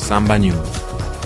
Samba News.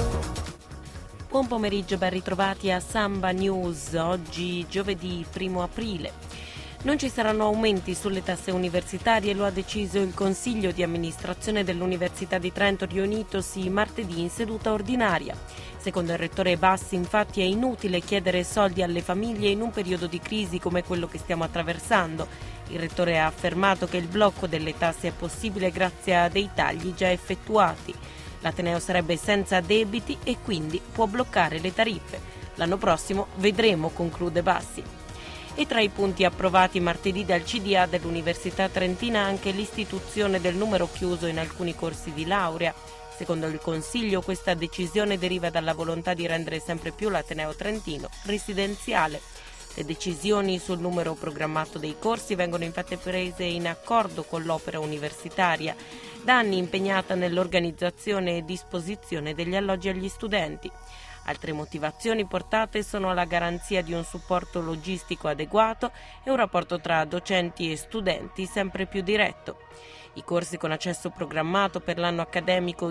Buon pomeriggio, ben ritrovati a Samba News. Oggi giovedì 1 aprile. Non ci saranno aumenti sulle tasse universitarie, lo ha deciso il Consiglio di amministrazione dell'Università di Trento riunitosi martedì in seduta ordinaria. Secondo il rettore Bassi, infatti, è inutile chiedere soldi alle famiglie in un periodo di crisi come quello che stiamo attraversando. Il rettore ha affermato che il blocco delle tasse è possibile grazie a dei tagli già effettuati. L'Ateneo sarebbe senza debiti e quindi può bloccare le tariffe. L'anno prossimo vedremo, conclude Bassi. E tra i punti approvati martedì dal CDA dell'Università Trentina anche l'istituzione del numero chiuso in alcuni corsi di laurea. Secondo il Consiglio, questa decisione deriva dalla volontà di rendere sempre più l'Ateneo Trentino residenziale. Le decisioni sul numero programmato dei corsi vengono infatti prese in accordo con l'opera universitaria, da anni impegnata nell'organizzazione e disposizione degli alloggi agli studenti. Altre motivazioni portate sono la garanzia di un supporto logistico adeguato e un rapporto tra docenti e studenti sempre più diretto. I corsi con accesso programmato per l'anno accademico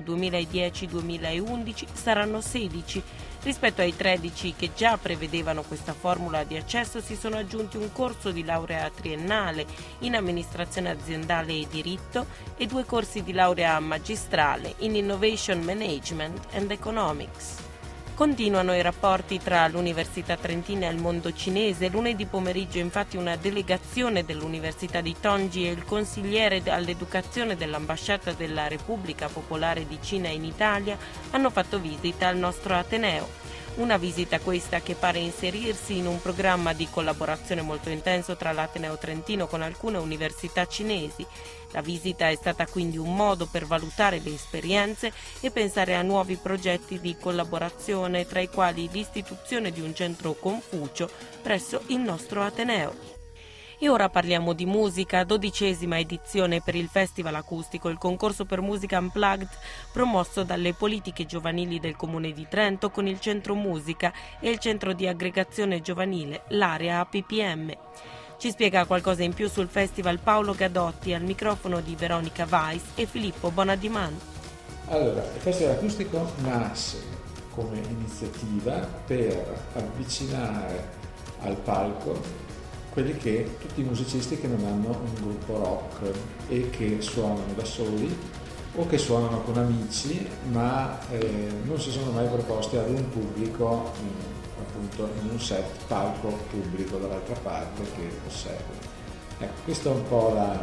2010-2011 saranno 16. Rispetto ai 13 che già prevedevano questa formula di accesso si sono aggiunti un corso di laurea triennale in amministrazione aziendale e diritto e 2 corsi di laurea magistrale in Innovation Management and Economics. Continuano i rapporti tra l'Università Trentina e il mondo cinese. Lunedì pomeriggio, infatti, una delegazione dell'Università di Tongji e il consigliere all'educazione dell'Ambasciata della Repubblica Popolare di Cina in Italia hanno fatto visita al nostro Ateneo. Una visita questa che pare inserirsi in un programma di collaborazione molto intenso tra l'Ateneo Trentino con alcune università cinesi. La visita è stata quindi un modo per valutare le esperienze e pensare a nuovi progetti di collaborazione, tra i quali l'istituzione di un centro Confucio presso il nostro Ateneo. E ora parliamo di musica, 12ª edizione per il Festival Acustico, il concorso per musica unplugged promosso dalle politiche giovanili del Comune di Trento con il Centro Musica e il Centro di Aggregazione Giovanile, l'area APPM. Ci spiega qualcosa in più sul festival Paolo Gadotti al microfono di Veronica Weiss e Filippo Bonadiman. Allora, il Festival Acustico nasce come iniziativa per avvicinare al palco tutti i musicisti che non hanno un gruppo rock e che suonano da soli o che suonano con amici, ma non si sono mai proposti ad un pubblico, appunto in un set palco pubblico dall'altra parte che osserva. Ecco, questo è un po'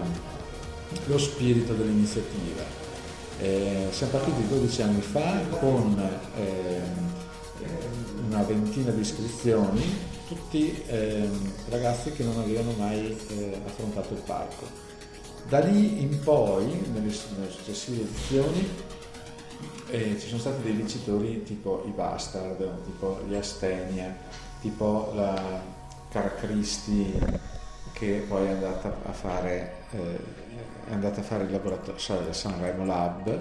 lo spirito dell'iniziativa. Siamo partiti 12 anni fa con una ventina di iscrizioni, tutti ragazzi che non avevano mai affrontato il palco. Da lì in poi, nelle successive edizioni, ci sono stati dei vincitori tipo i Bastard, tipo gli Astenia, tipo la Cara Cristi, che poi è andata a fare il laboratorio del Sanremo Lab.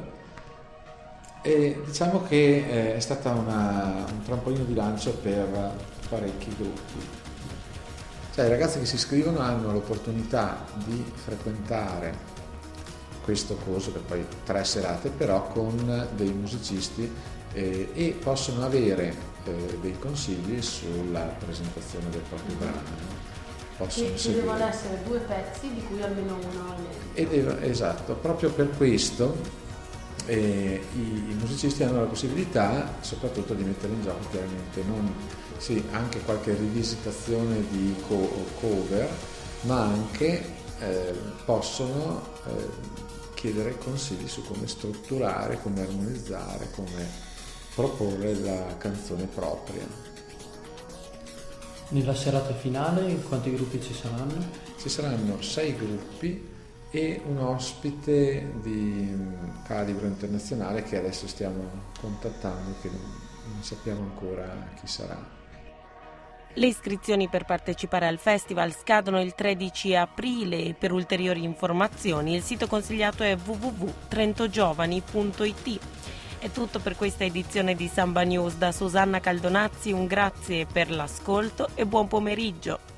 E diciamo che è stata un trampolino di lancio per parecchi gruppi. Cioè i ragazzi che si iscrivono hanno l'opportunità di frequentare questo corso, per poi 3 serate, però con dei musicisti e possono avere dei consigli sulla presentazione del proprio brano. Ci devono essere 2 pezzi di cui almeno uno esatto, proprio per questo i musicisti hanno la possibilità soprattutto di mettere in gioco chiaramente anche qualche rivisitazione di cover, ma anche possono chiedere consigli su come strutturare, come armonizzare, come proporre la canzone propria. Nella serata finale quanti gruppi ci saranno? Ci saranno 6 gruppi e un ospite di calibro internazionale che adesso stiamo contattando, che non sappiamo ancora chi sarà. Le iscrizioni per partecipare al festival scadono il 13 aprile e per ulteriori informazioni il sito consigliato è www.trentogiovani.it. È tutto per questa edizione di Samba News. Da Susanna Caldonazzi un grazie per l'ascolto e buon pomeriggio.